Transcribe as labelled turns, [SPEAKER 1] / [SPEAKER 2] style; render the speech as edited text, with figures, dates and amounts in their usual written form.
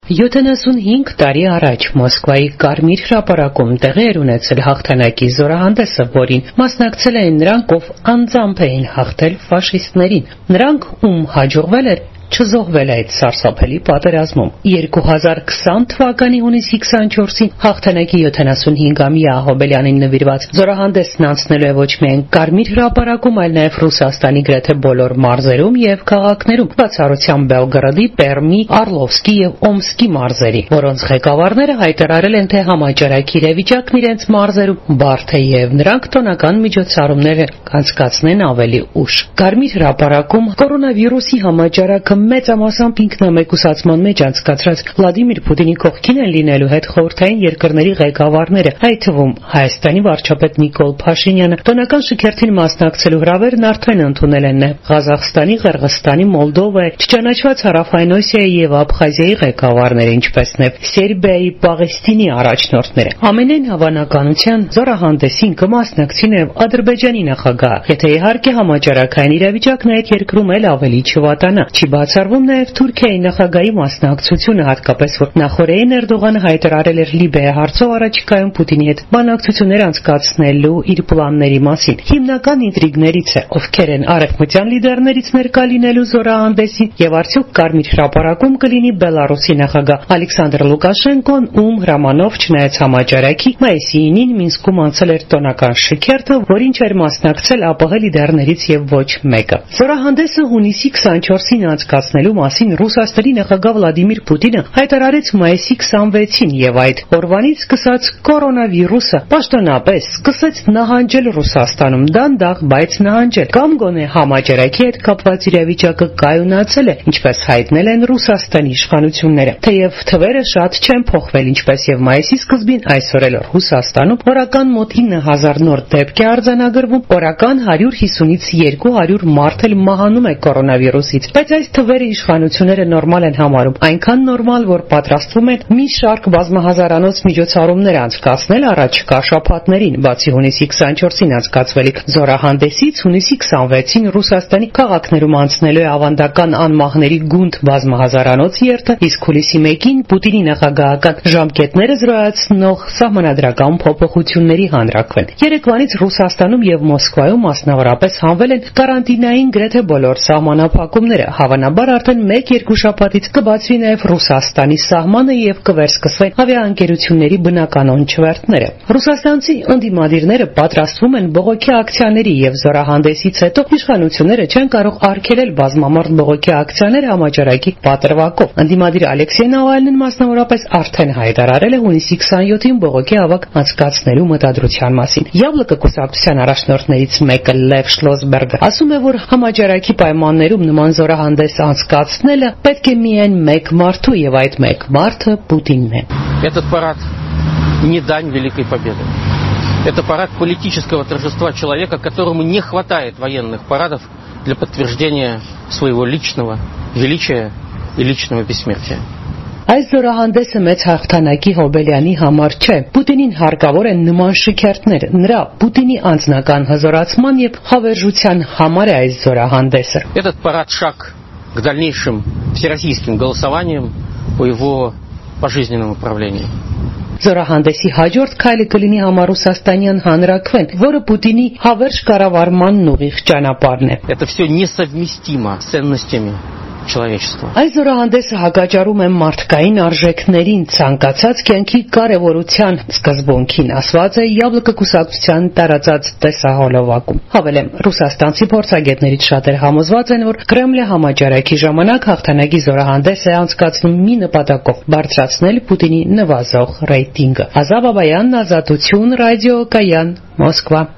[SPEAKER 1] 75 տարի առաջ Մոսկվայի Կարմիր հրապարակում տեղի էր ունեցել հաղթանակի զորահանդեսը, որին մասնակցել էին նրանք, ով անձամբ էին հաղթել ֆաշիստներին, նրանք, ում հաջողվել էր չզոհվել այդ սարսափելի պատերազմում։ 2020 թվականի հունիսի 24-ին հաղթանակի 75-ամյա Ահոբելյանին նվիրված զորահանդեսն անցնելու է ոչ միայն Կարմիր հրապարակում, այլ նաև Ռուսաստանի գրեթե բոլոր մարզերում եւ քաղաքներում, բացառությամբ Բելգրադի, Պերմի, Արլովսկի եւ Օմսկի մարզերի, որոնց ղեկավարները հայտարարել են, թե համաճարակի իրավիճակն իրենց մարզերում բարդ է եւ նրանք տոնական միջոցառումներ կանցկացնեն ավելի ուշ։ Կարմիր հրապարակում կորոնավիրուսի համաճարակը մեծամասամբ ինքնամեկուսացման մեջ անցկացրած Վլադիմիր Պուտինի կողքին են լինելու հետ խորհրդային երկրների ղեկավարները, այդ թվում Հայաստանի վարչապետ Նիկոլ Փաշինյանը, տոնական շքերթին մասնակցելու հրավերն արդեն ընդունել են Ղազախստանի, Ղրղստանի, Մոլդովայի, չճանաչված Հարավային Օսիայի եւ Աբխազիայի ղեկավարները, ինչպես նաեւ Սերբիայի, Պաղեստինի առաջնորդները։ Ամենայն հավանականության զորահանդեսին կմասնակցի նաեւ Ադրբեջանի նախագահ, եթե իհարկե համաճարակային իրավիճակն այդ երկրում էլ ավելի չվատանա։ Չի բացառվում նաև Թուրքիայի նախագահի մասնակցությունը, հատկապես որ նախորդին Էրդողանը հայտարարել էր Լիբիայի հարցով առաջիկայում Պուտինի հետ բանակցություններ անցկացնելու իր պլանների մասին։ Հիմնական ինտրիգներից է, ովքեր են արևմտյան լիդերներից ներկա լինելու զորահանդեսին եւ արդյոք Կարմիր հրապարակում կլինի Բելարուսի նախագահ Ալեքսանդր Լուկաշենկոն, ում հրամանով չնայած համաճարակի մայիսի 9-ին Մինսկում անցել էր տոնական շքերթը, որին չէր մասնակցել ԱՊՀ լիդերներից եւ ոչ մեկը։ Զորահանդեսը հունիսի 24-ին անցկացնելու մասին Ռուսաստանի նախագահ Վլադիմիր Պուտինը հայտարարեց մայիսի 26-ին եւ այդ օրվանից սկսած կորոնավիրուսը պաշտոնապես սկսեց նահանջել Ռուսաստանում, դանդաղ, բայց նահանջել, կամ գոնե համաճարակի հետ կապված իրավիճակը կայունացել է, ինչպես հայտնել են Ռուսաստանի իշխանությունները։ Թեև թվերը շատ չեն փոխվել, ինչպես եւ մայիսի սկզբին, այսօր էլ Ռուսաստանում օրական մոտ 9000 նոր դեպք է արձանագրվում, օրական 150-ից 200 մարդ էլ մահանում է կորոնավիրուսից, բայց այս թվերը իշխանությունները նորմալ են համարում, այնքան նորմալ, որ պատրաստվում են մի շարք բազմահազարանոց միջոցառումներ անցկացնել առաջիկա շաբաթներին, բացի հունիսի 24-ին անցկացվելիք զորահանդեսից, հունիսի 26-ին Ռուսաստանի քաղաքներում անցնելու է ավանդական անմահների գունդ բազմահազարանոց երթը, իսկ հուլիսի 1-ին Պուտինի նախագահական ժամկետները զրոյացնող սահմանադրական փոփոխությունների հանրաքվեն։ Երեկվանից Ռուսաստանում եւ Մոսկվայում մասնավորապես հանվել են կարանտինային գրեթե բոլոր սահմանափակումները, հավանաբար արդեն 1-2 շաբաթից կբացվի նաև Ռուսաստանի սահմանը եւ կվերսկսվեն ավիաընկերությունների բնականոն չվերթները։ Ռուսաստանցի ընդդիմադիրները պատրաստվում են բողոքի ակցիաների եւ զորահանդեսից հետո իշխանությունները չեն կարող արգելել բազմամարդ բողոքի ակցիաներ համաճարակի պատրվակով։ Ընդդիմադիր Ալեքսեյ Նավալնին մասնավորապես արդեն հայտարարել է հունիսի 27-ին բողոքի ավագ անցկացնելու մտադրության մասին։ Յավլոկը կուսակցության առաջնորդներից մեկը Լև Շլոսբերգը ասում է, որ համաճարակի պայմաններում նման զորահանդես անցկացնելը պետք է միայն մեկ մարդու եւ այդ մեկ մարդը Պուտինն է։
[SPEAKER 2] Этот парад не дань великой победы. Это парад политического торжества человека, которому не хватает военных парадов для подтверждения своего личного величия и личного бессмертия.
[SPEAKER 1] Այս զորահանդեսը մեծ հաղթանակի Հոբելյանի համար չէ։ Պուտինին հարկավոր են նման շքերթներ։ Նրա Պուտինի անձնական հզորացման եւ հավերժության համար է այս զորահանդեսը։
[SPEAKER 2] Этот парад шаг к дальнейшим всероссийским голосованиям по его пожизненному правлению.
[SPEAKER 1] Զորահանդեսի հաջորդ քայլը կլինի համառուսաստանյան հանրաքվեն, որը Պուտինի հավերժ կառավարման ուղիղ ճանապարհն է։
[SPEAKER 2] Это все несовместимо с ценностями человечества.
[SPEAKER 1] Այս զորահանդեսը հակաճառում է մարդկային արժեքներին, ցանկացած կյանքի կարևորության սկզբունքին, ասված է Յավլոկը կուսակցության տարածած տեսահոլովակում։ Հավելեմ, ռուսաստանցի փորձագետներից շատերը համոզված են, որ Կրեմլը համաճարակի ժամանակ հաղթանակի զորահանդես է անցկացնում մի նպատակով՝ բարձրացնել Պուտինի նվազող ռեյտինգը։ Ազատ Բաբայան, Ազատություն, Ռադիո Կայան, Մոսկվա։